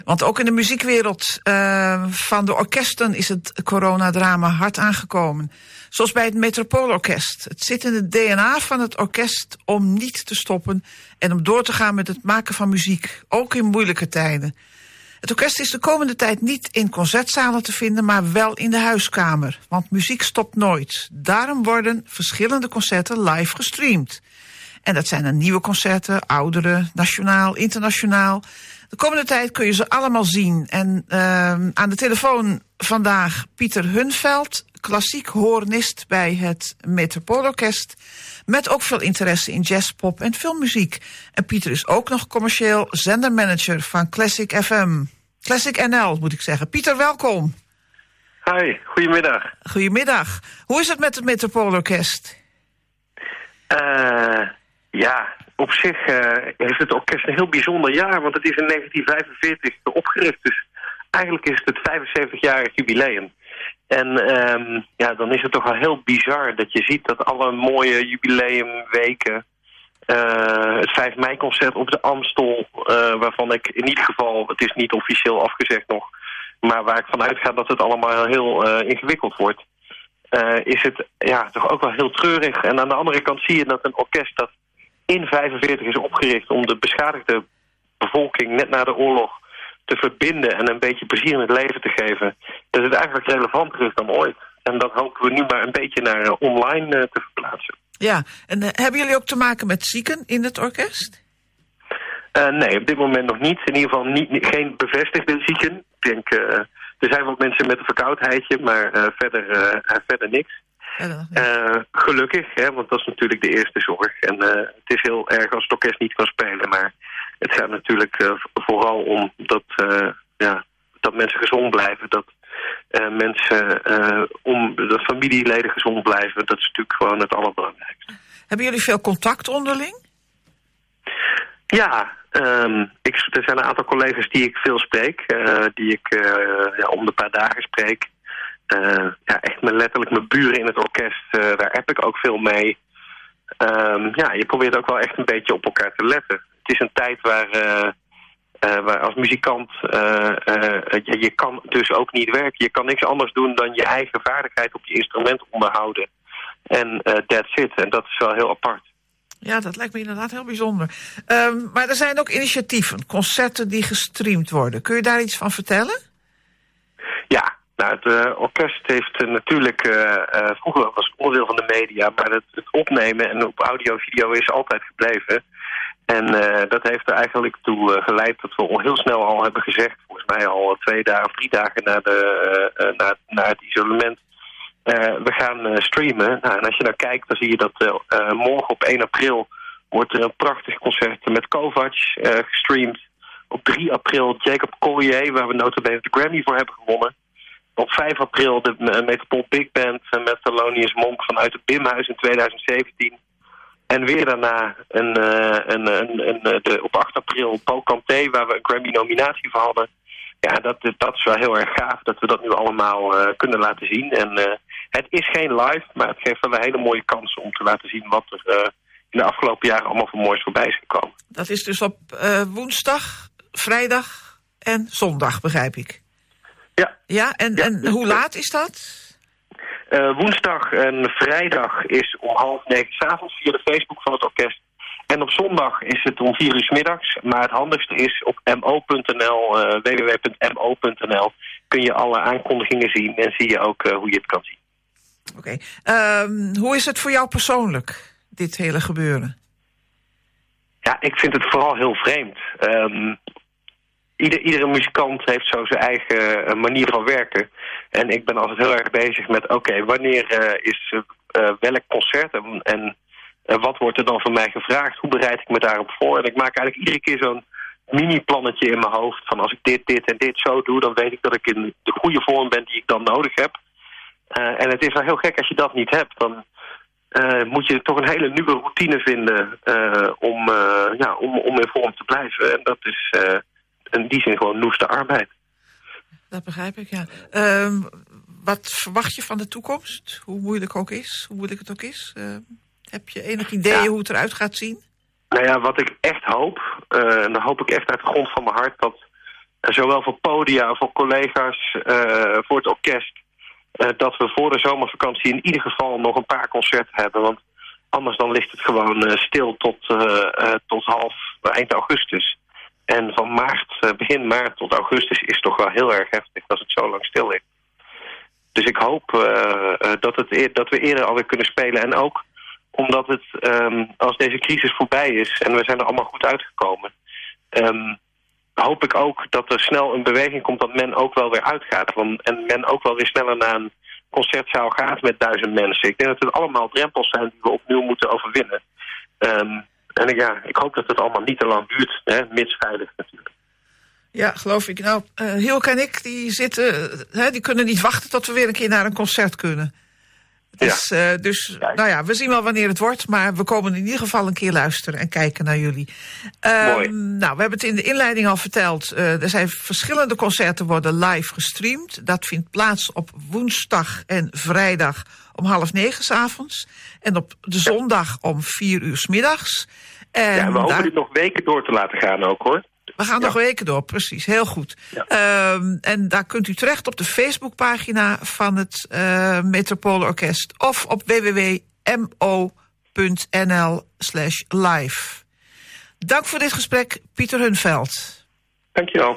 Want ook in de muziekwereld van de orkesten is het coronadrama hard aangekomen. Zoals bij het Metropoolorkest. Het zit in het DNA van het orkest om niet te stoppen en om door te gaan met het maken van muziek, ook in moeilijke tijden. Het orkest is de komende tijd niet in concertzalen te vinden, maar wel in de huiskamer. Want muziek stopt nooit. Daarom worden verschillende concerten live gestreamd. En dat zijn dan nieuwe concerten, oudere, nationaal, internationaal. De komende tijd kun je ze allemaal zien. En aan de telefoon vandaag Pieter Hunveld, klassiek hoornist bij het Metropoolorkest, met ook veel interesse in jazz, pop en filmmuziek. En Pieter is ook nog commercieel zendermanager van Classic FM. Classic NL, moet ik zeggen. Pieter, welkom. Hi, goedemiddag. Goedemiddag. Hoe is het met het Metropoolorkest? Ja, op zich heeft het orkest een heel bijzonder jaar, want het is in 1945 opgericht. Dus eigenlijk is het 75-jarig jubileum. En dan is het toch wel heel bizar dat je ziet dat alle mooie jubileumweken, het 5 mei-concert op de Amstel, waarvan ik in ieder geval, het is niet officieel afgezegd nog, maar waar ik van uitga dat het allemaal heel ingewikkeld wordt, is het toch ook wel heel treurig. En aan de andere kant zie je dat een orkest dat in 45 is opgericht om de beschadigde bevolking net na de oorlog te verbinden en een beetje plezier in het leven te geven, dat het eigenlijk relevanter is dan ooit. En dat hopen we nu maar een beetje naar online te verplaatsen. Ja, en hebben jullie ook te maken met zieken in het orkest? Nee, op dit moment nog niet. In ieder geval geen bevestigde zieken. Ik denk, er zijn wat mensen met een verkoudheidje, maar verder niks. Gelukkig, hè, want dat is natuurlijk de eerste zorg. En het is heel erg als het orkest niet kan spelen, maar het gaat natuurlijk vooral om dat mensen gezond blijven, dat dat familieleden gezond blijven. Dat is natuurlijk gewoon het allerbelangrijkste. Hebben jullie veel contact onderling? Ja, er zijn een aantal collega's die ik veel spreek, die ik om de paar dagen spreek. Echt letterlijk mijn buren in het orkest, daar app ik ook veel mee. Je probeert ook wel echt een beetje op elkaar te letten. Het is een tijd waar als muzikant, je kan dus ook niet werken. Je kan niks anders doen dan je eigen vaardigheid op je instrument onderhouden. En that's it. En dat is wel heel apart. Ja, dat lijkt me inderdaad heel bijzonder. Maar er zijn ook initiatieven, concerten die gestreamd worden. Kun je daar iets van vertellen? Ja. Nou, het orkest heeft natuurlijk, vroeger was het onderdeel van de media, maar het opnemen en op audio-video is altijd gebleven. En dat heeft er eigenlijk toe geleid dat we heel snel al hebben gezegd, volgens mij al 2 dagen of 3 dagen na het isolement, we gaan streamen. Nou, en als je nou kijkt, dan zie je dat morgen op 1 april wordt er een prachtig concert met Kovac gestreamd. Op 3 april Jacob Collier, waar we nota bene de Grammy voor hebben gewonnen. Op 5 april de Metropool Big Band met Thelonious Monk vanuit het Bimhuis in 2017. En weer daarna op 8 april Paul Kanté, waar we een Grammy-nominatie voor hadden. Ja, dat is wel heel erg gaaf dat we dat nu allemaal kunnen laten zien. En het is geen live, maar het geeft wel een hele mooie kans om te laten zien wat er in de afgelopen jaren allemaal voor moois voorbij is gekomen. Dat is dus op woensdag, vrijdag en zondag, begrijp ik. Ja, en hoe laat is dat? Woensdag en vrijdag is om 8:30 s'avonds via de Facebook van het orkest. En op zondag is het om 4 uur 's middags. Maar het handigste is op mo.nl, www.mo.nl, kun je alle aankondigingen zien en zie je ook hoe je het kan zien. Oké. Hoe is het voor jou persoonlijk, dit hele gebeuren? Ja, ik vind het vooral heel vreemd. Iedere muzikant heeft zo zijn eigen manier van werken. En ik ben altijd heel erg bezig met, wanneer is welk concert en wat wordt er dan van mij gevraagd? Hoe bereid ik me daarop voor? En ik maak eigenlijk iedere keer zo'n mini-plannetje in mijn hoofd van als ik dit en dit zo doe, dan weet ik dat ik in de goede vorm ben die ik dan nodig heb. En het is wel heel gek als je dat niet hebt. Dan moet je toch een hele nieuwe routine vinden om in vorm te blijven. En dat is in die zin gewoon noeste arbeid. Dat begrijp ik, ja. Wat verwacht je van de toekomst? Hoe moeilijk het ook is? Heb je enig idee hoe het eruit gaat zien? Nou ja, wat ik echt hoop, en dan hoop ik echt uit de grond van mijn hart, dat zowel voor podia, voor collega's, voor het orkest, dat we voor de zomervakantie in ieder geval nog een paar concerten hebben. Want anders dan ligt het gewoon stil tot eind augustus. En van begin maart tot augustus is toch wel heel erg heftig als het zo lang stil ligt. Dus ik hoop dat we eerder alweer kunnen spelen. En ook omdat het, als deze crisis voorbij is en we zijn er allemaal goed uitgekomen, hoop ik ook dat er snel een beweging komt dat men ook wel weer uitgaat. En men ook wel weer sneller naar een concertzaal gaat met 1000 mensen. Ik denk dat het allemaal drempels zijn die we opnieuw moeten overwinnen. En ik hoop dat het allemaal niet te lang duurt, mits veilig natuurlijk. Ja, geloof ik. Nou, Hielke en ik, die kunnen niet wachten tot we weer een keer naar een concert kunnen. We zien wel wanneer het wordt, maar we komen in ieder geval een keer luisteren en kijken naar jullie. Mooi. Nou, we hebben het in de inleiding al verteld. Er zijn verschillende concerten worden live gestreamd. Dat vindt plaats op woensdag en vrijdag om 20:30 'avonds. En op de zondag om 4:00 's middags. En we hopen dit nog weken door te laten gaan ook, hoor. We gaan nog weken door, precies. Heel goed. Ja. En daar kunt u terecht op de Facebookpagina van het Metropoolorkest of op www.mo.nl/live. Dank voor dit gesprek, Pieter Hunveld. Dankjewel.